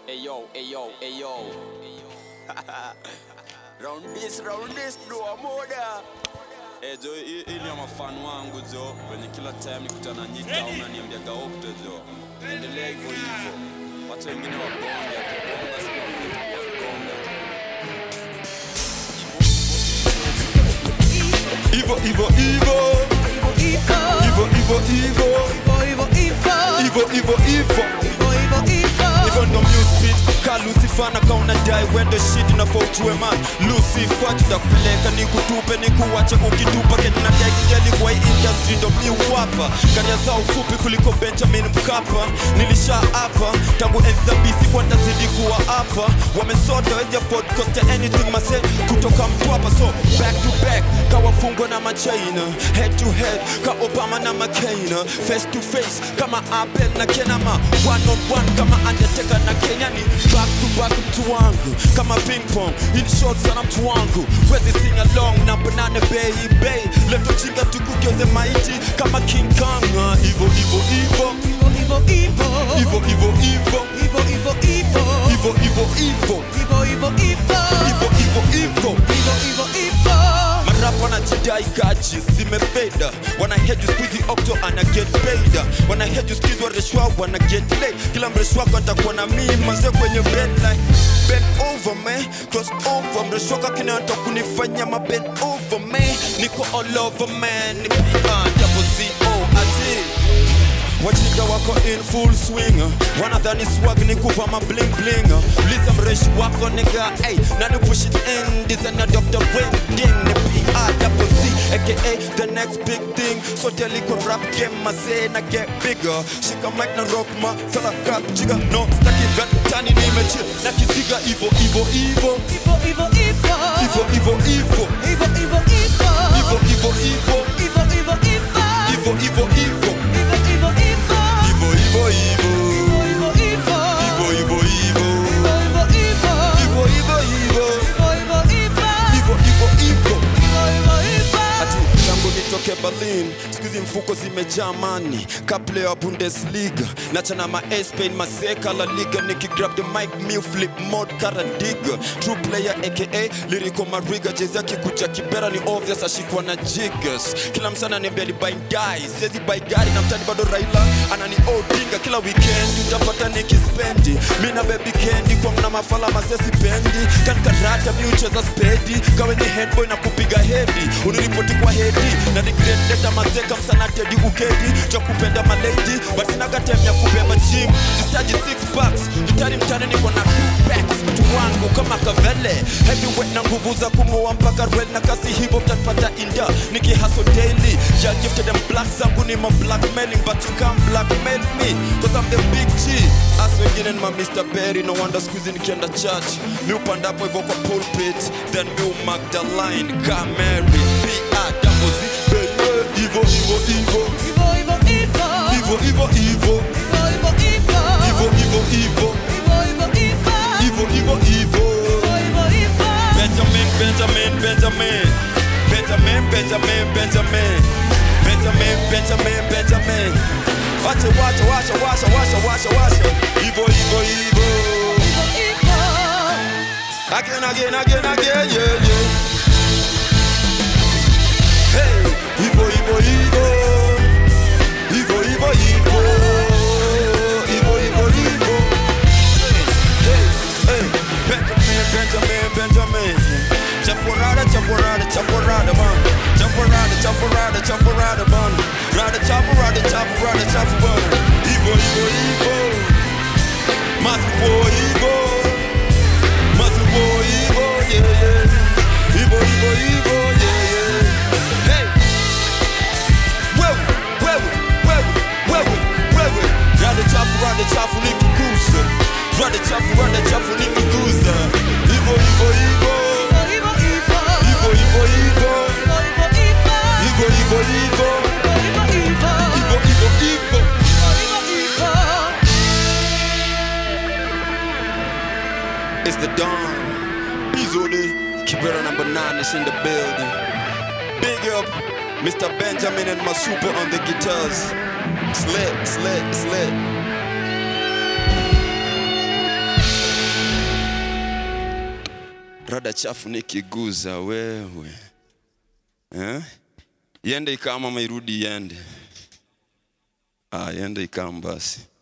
Ayo. Round this, do a moda. Jo, ili ya mafanu wangu jo, kwenye kila time nikutana nyika unaniambia gaopto jo. Endelea hivyo. Watu wengine wabonge, kubonga sio kubonga. Even the music ka Lucifer na kauna die when the shit na fauchwe man Lucifer tutakupeleka ni kutupe ni kuwache ukitupa Kenya dai kijeli kwa hii industry ndo mi wapa Karia zao fupi kuliko Benjamin Mkapa Nilisha hapa tangu enzi za BC kwa tazidi kuwa hapa Wamesota wezi afford cost anything mase kutoka Mtwapa So back to back kawa fungo na machaina Head to head ka Obama na McCain Face to face kama Apple na Kenama One on one kama Undertaker na Kenyani Back to back mtu wangu kama ping pong In short sana mtu wangu Wezi sing along na banana baby Leto chinga tukugeuze maiti kama King Kong Evo Marapa na jidai gaji zimefeda Wana head you squeezy octo ana get paid Wana head you squeeze wareshwa wana get laid Kila mreshwa kwa takuwa na mii manze kwenye bed like Bend over man, cross over Mreshwa kwa kine wanta kunifanya ma bend over man Niko all over man, ni P-R-double-C-O ati Wajinga wako in full swing Wanadhani swag ni kuva ma bling bling Liza mreshi wako nigga ay Nani push it in Designer Dr. Wending Ni P-R-double-C aka the next big thing So teliko rap game mazee na get bigger Shika mic na rock ma fella cut jiga No staki gat tani nime chill Na kiziga Evo Nitoke Berlin, squeezy mfuko zimejaa mani Ka player wa Bundesliga Nachana ma A-Spain, maseka La Liga Niki grab the mic, meal flip mode, karadiga True player aka Lyrical Mariga Jezi yaki kuja kibera ni obvious ashikwa na jiggers Kila msana niambia ni buy die Siezi buy gari na mtani bado Raila Anani Odinga Kila weekend utapata nikispendi Mina baby candy kwa mna mafala masesi pendi Kankarata mi ucheza spedi Kawe ni headboy na kupiga hedi Uniripoti kwa hedi Na ni great data mazeka msana tedi ukedi Cha kupenda malady But sinaga time ya kubeba gym Jistaji 6 packs Gitari mtane niko na 2 packs Mtu wangu kama Kavele Heavyweight na nguvu za kumuwa mpaka rwel Na kasi hibo mtanipata inda Niki hustle daily Y'all gifted them black zangu ni ma blackmailing But you can't blackmail me Cause I'm the big G As wengine ni ma Mr. Berry No wonder squeezy nikienda church Mi upanda hapo hivyo kwa pulpit Then mi Magdalene Ka Mary P-R-double-C Evo Benjamin Washa Evo Again, yeah Hey, Evo Benjamin Chaporada man Chaporada man Rada chopper man Evo Massive Evo, yeah Evo, yeah Hey Rada chafu nikigusa Evo It's the Dawn Bizoli Kibera number 9 is in the building Big up Mr. Benjamin and my super on the guitars Sled rada chafu nikiguza wewe. Yende ikama mairudi yende. Yende ikama basi.